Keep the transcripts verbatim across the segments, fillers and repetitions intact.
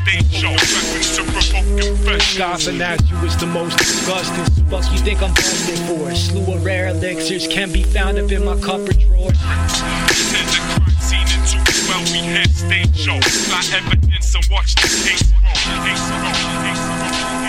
stage show. Weapons to provoke confession. Scoffing at you is the most disgusting. So fuck you think I'm busting for? A slew of rare elixirs can be found up in my cupboard drawer. Send the crime scene into a well-behaved stage show. Fly evidence and watch the case roll. Case roll. Case roll.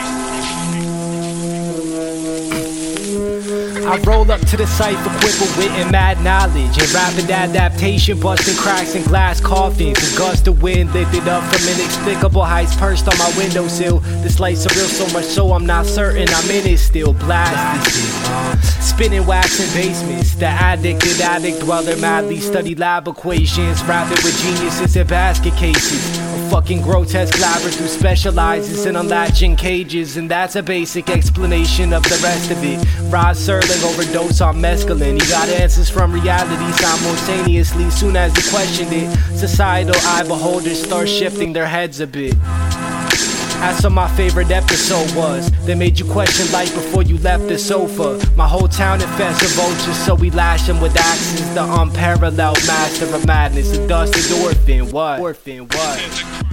I roll up to the cipher quick with wit and mad knowledge and rapid adaptation, busting cracks in glass coffins. A gust of wind lifted up from inexplicable heights perched on my windowsill. This light's surreal so much so I'm not certain I'm in it still. Blasted, spinning wax in basements. The addicted addict dweller madly study lab equations, rapping with geniuses in basket cases. A fucking grotesque labyrinth who specializes in unlatching cages, and that's a basic explanation of the rest of it. Rod Serling overdose on mescaline. He got answers from reality simultaneously. Soon as he questioned it, societal eye beholders start shifting their heads a bit. That's what my favorite episode was. They made you question life before you left the sofa. My whole town infests with vultures, so we lash them with axes. The unparalleled master of madness, the dusted orphan. What? Orphan, what?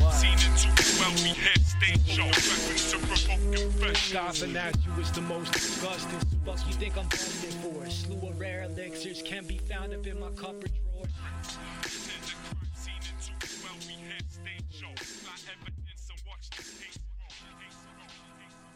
Scoffing at you is the most disgusting. So fuck you think I'm busting for? A slew of rare elixirs can be found up in my cupboard drawer. Well, we had stage show. Fly evidence and watch the case roll. Case roll. Case roll.